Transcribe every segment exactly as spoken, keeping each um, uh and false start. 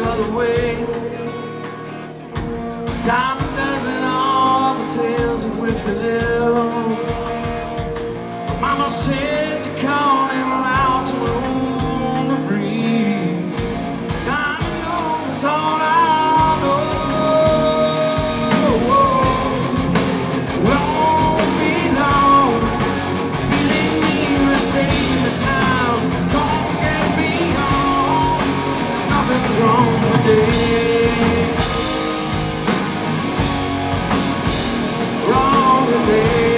other way. Diamond dozen all the tales of which we live. Mama says you call him out so long to breathe. 'Cause I know that's all I know. Won't be long. Feeling me saving the town. Don't get me on. Nothing's wrong today. Wrong today.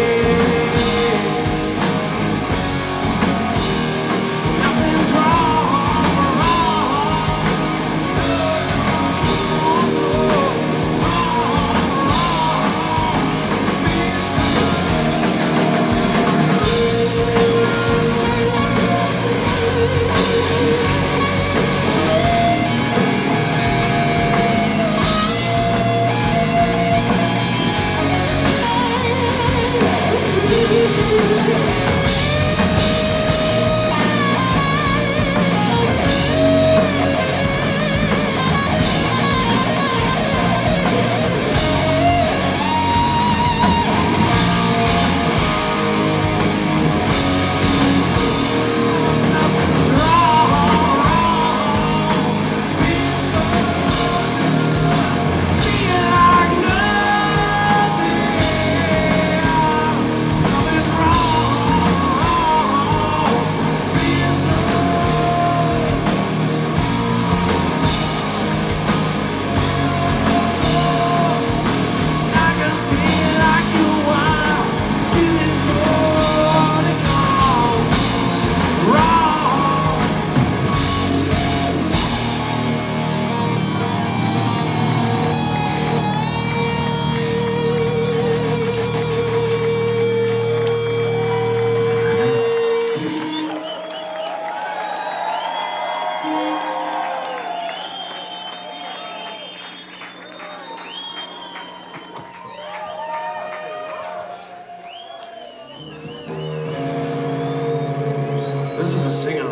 This is a sing-along.